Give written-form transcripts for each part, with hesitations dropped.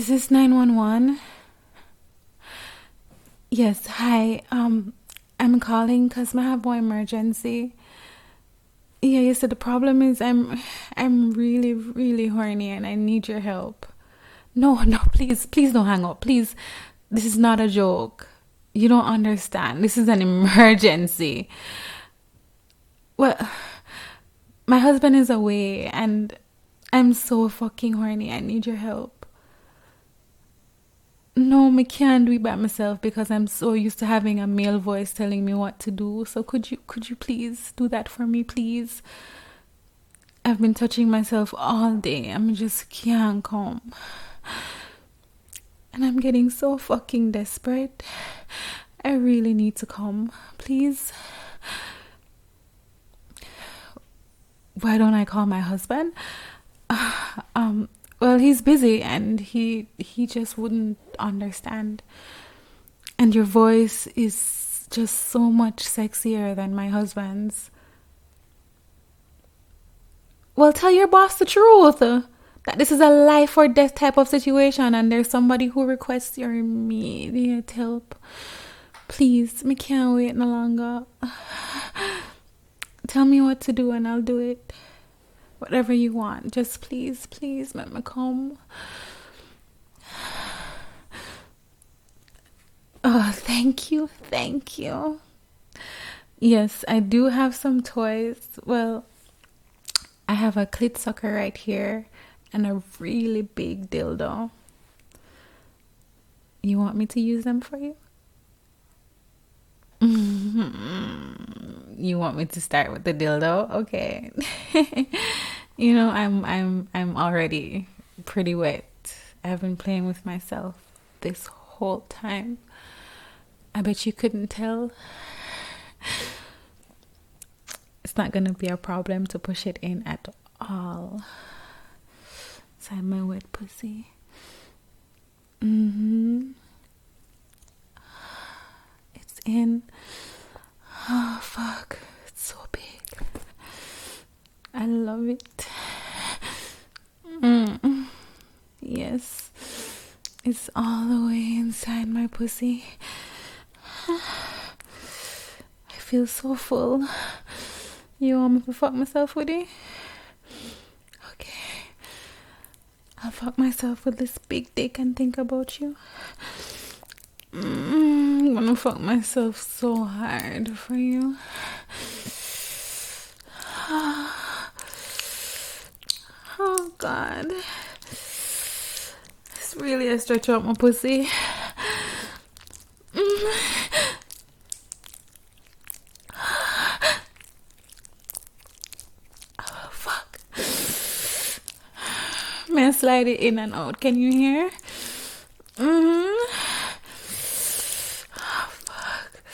Is this 911? Yes, hi. I'm calling because I have one emergency. Yeah, you said the problem is I'm really, really horny and I need your help. No, no, please don't hang up. Please. This is not a joke. You don't understand. This is an emergency. Well, my husband is away and I'm so fucking horny. I need your help. No, I can't do it by myself because I'm so used to having a male voice telling me what to do. So could you please do that for me, please? I've been touching myself all day. I'm just can't come. And I'm getting so fucking desperate. I really need to come. Please. Why don't I call my husband? Well, he's busy and he just wouldn't understand. And your voice is just so much sexier than my husband's. Well, tell your boss the truth. That this is a life or death type of situation and there's somebody who requests your immediate help. Please, me can't wait no longer. Tell me what to do and I'll do it. Whatever you want. Just please, let me come. Oh, thank you. Yes, I do have some toys. Well, I have a clit sucker right here and a really big dildo. You want me to use them for you? You want me to start with the dildo? Okay. You know, I'm already pretty wet. I've been playing with myself this whole time. I bet you couldn't tell. It's not gonna be a problem to push it in at all. Inside my wet pussy. It's in. Oh fuck, it's so big. I love it. Yes, it's all the way inside my pussy. I feel so full. You want me to fuck myself with it? Okay, I'll fuck myself with this big dick and think about you. I'm gonna fuck myself so hard for you. Oh God, it's really a stretch out my pussy. Oh fuck. May I slide it in and out? Can you hear? Oh fuck.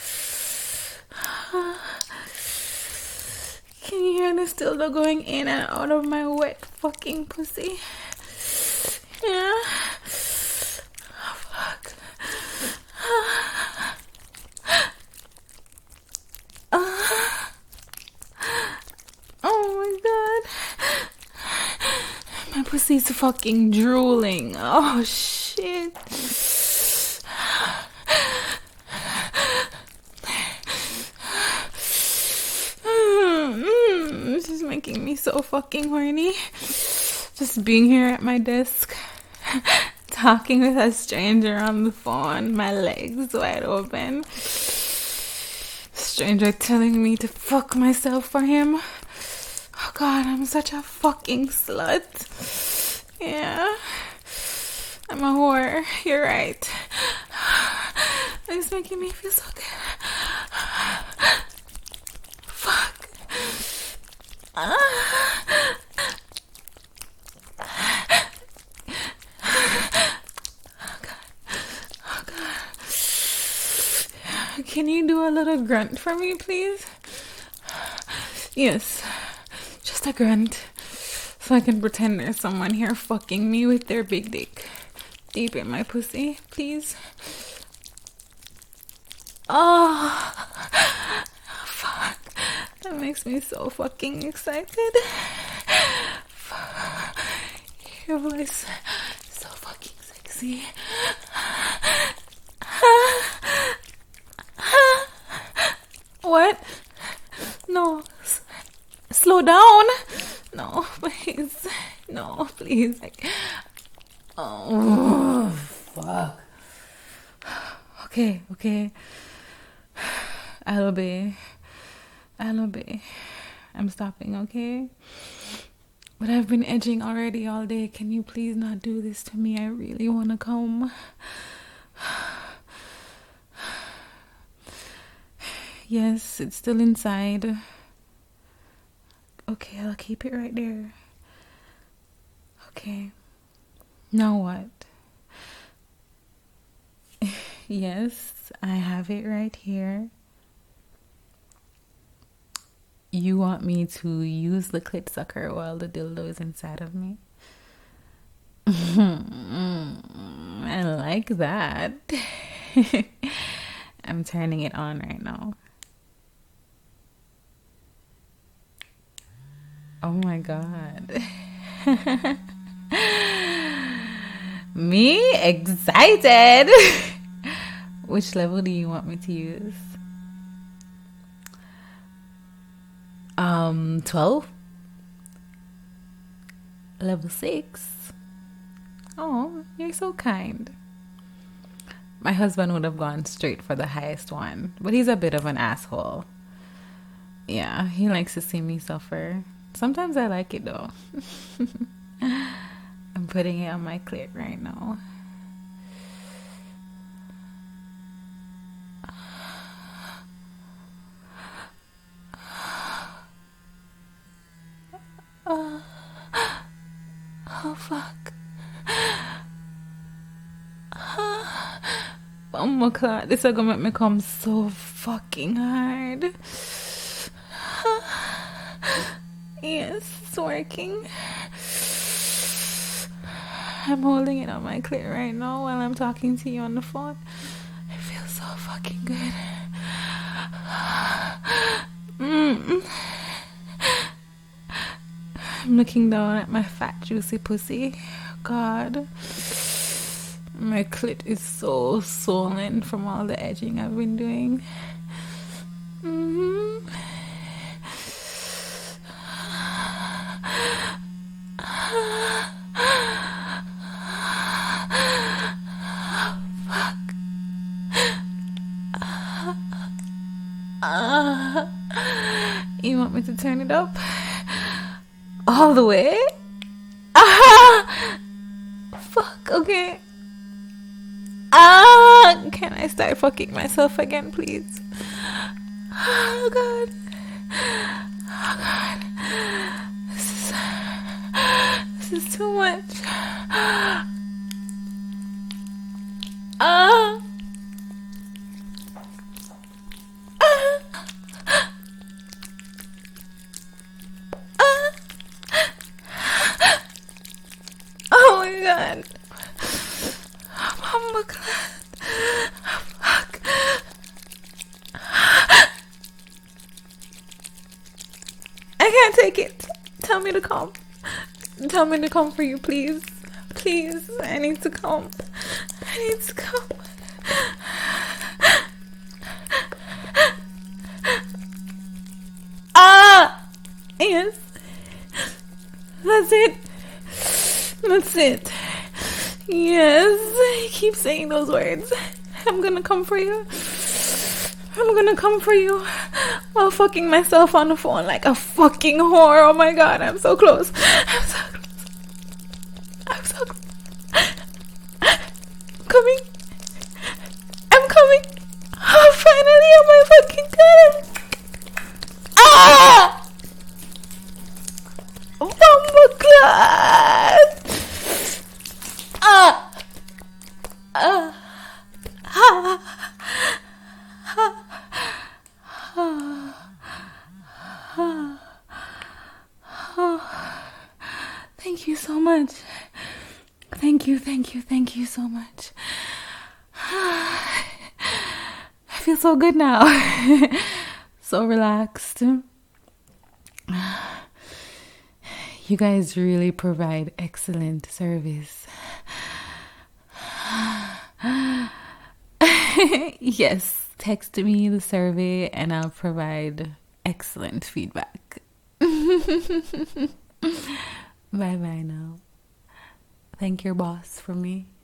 Can you hear the dildo going in and out of my wet fucking pussy? Yeah. Oh fuck. Oh my God. My pussy's fucking drooling. Oh shit. This is making me so fucking horny. Just being here at my desk, talking with a stranger on the phone, my legs wide open. Stranger telling me to fuck myself for him. Oh God, I'm such a fucking slut. Yeah, I'm a whore. You're right. It's making me feel so good. Fuck. Can you do a little grunt for me, please? Yes, just a grunt. So I can pretend there's someone here fucking me with their big dick deep in my pussy, please. Oh, fuck. That makes me so fucking excited. Fuck. Your voice is so fucking sexy. pussy. What? No. Slow down. No, please. No, please. Oh, fuck. Okay. I'll obey. I'm stopping, okay? But I've been edging already all day. Can you please not do this to me? I really want to come. Yes, it's still inside. Okay, I'll keep it right there. Okay. Now what? Yes, I have it right here. You want me to use the clit sucker while the dildo is inside of me? I like that. I'm turning it on right now. Oh my god. Me? Excited! Which level do you want me to use? 12? Level 6? Oh, you're so kind. My husband would have gone straight for the highest one, but he's a bit of an asshole. Yeah, he likes to see me suffer. Sometimes I like it though. I'm putting it on my clit right now. Oh fuck. Oh my god, this is gonna make me come so fucking hard. Yes, it's working. I'm holding it on my clit right now while I'm talking to you on the phone. It feels so fucking good. I'm looking down at my fat, juicy pussy. God. My clit is so swollen from all the edging I've been doing. You want me to turn it up? All the way? Fuck, okay. Can I start fucking myself again, please? Oh god. Oh god. This is too much. Oh my god. Oh my god. Fuck. I can't take it. Tell me to come. Tell me to come for you, please. Please. I need to come. I need to come. Yes. That's it. That's it. Yes. I keep saying those words. I'm gonna come for you. I'm gonna come for you while fucking myself on the phone like a fucking whore. Oh my god, I'm so close. I'm so close. I'm so close. I'm coming. I'm coming. Oh, finally, oh my fucking god. Oh my god. Thank you so much. Thank you so much. I feel so good now. So relaxed. You guys really provide excellent service. Yes, text me the survey and I'll provide excellent feedback. Bye bye now. Thank your boss for me.